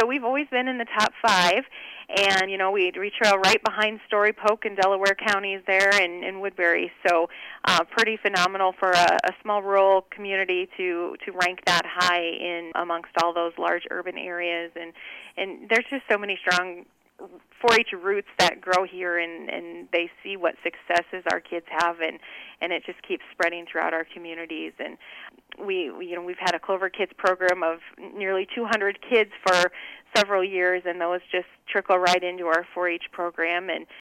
So we've always been in the top 5, and we trail right behind Story Polk and Delaware counties there, and Woodbury. So pretty phenomenal for a small rural community to rank that high in amongst all those large urban areas, and there's just so many strong 4-H roots that grow here, and they see what successes our kids have, and it just keeps spreading throughout our communities. And we've had a Clover Kids program of nearly 200 kids for several years, and those just trickle right into our 4-H program. And